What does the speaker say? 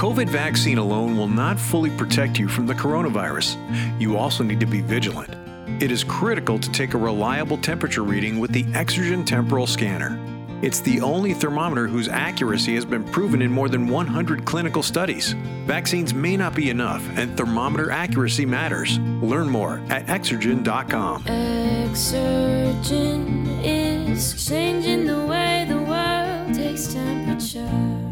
COVID vaccine alone will not fully protect you from the coronavirus. You also need to be vigilant. It is critical to take a reliable temperature reading with the Exergen Temporal Scanner. It's the only thermometer whose accuracy has been proven in more than 100 clinical studies. Vaccines may not be enough, and thermometer accuracy matters. Learn more at Exergen.com. Exergen is changing the way the world takes temperature.